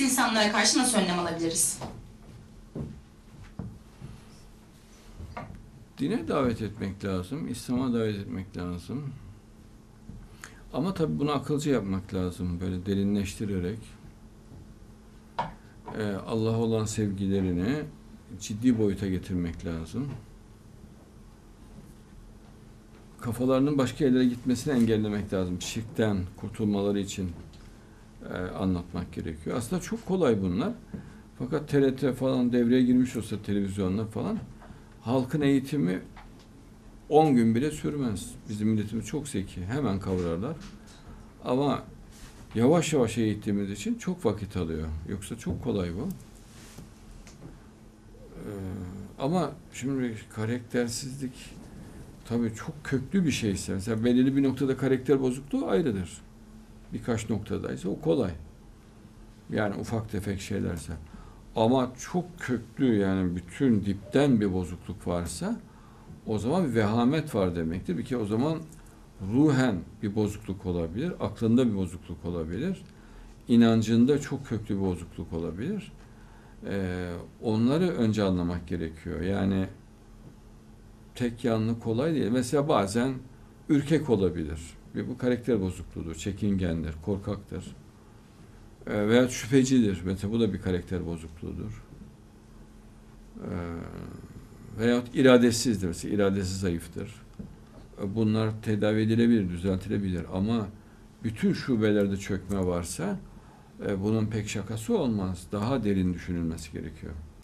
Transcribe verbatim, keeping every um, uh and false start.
insanlara karşı nasıl önlem alabiliriz? Dine davet etmek lazım, İslam'a davet etmek lazım. Ama tabii bunu akılcı yapmak lazım, böyle derinleştirerek. Ee, Allah'a olan sevgilerini ciddi boyuta getirmek lazım. Kafalarının başka yerlere gitmesini engellemek lazım. Şirkten kurtulmaları için e, anlatmak gerekiyor. Aslında çok kolay bunlar. Fakat T R T falan devreye girmiş olsa, televizyonlar falan, halkın eğitimi on gün bile sürmez. Bizim milletimiz çok zeki. Hemen kavrarlar. Ama yavaş yavaş eğittiğimiz için çok vakit alıyor. Yoksa çok kolay bu. Ee, ama şimdi karaktersizlik tabii çok köklü bir şeyse, mesela belirli bir noktada karakter bozukluğu ayrıdır. Birkaç noktadaysa o kolay. Yani ufak tefek şeylerse. Ama çok köklü, yani bütün dipten bir bozukluk varsa o zaman bir vehamet var demektir. Bir kere o zaman ruhen bir bozukluk olabilir, aklında bir bozukluk olabilir, inancında çok köklü bir bozukluk olabilir. Ee, onları önce anlamak gerekiyor. Yani tek yanlı kolay değil. Mesela bazen ürkek olabilir. Bir bu karakter bozukluğudur, çekingendir, korkaktır. Ee, veya şüphecidir. Mesela bu da bir karakter bozukluğudur. Ee, veyahut iradesizdir. Mesela iradesi zayıftır. Bunlar tedavi edilebilir, düzeltilebilir ama bütün şubelerde çökme varsa e, bunun pek şakası olmaz. Daha derin düşünülmesi gerekiyor.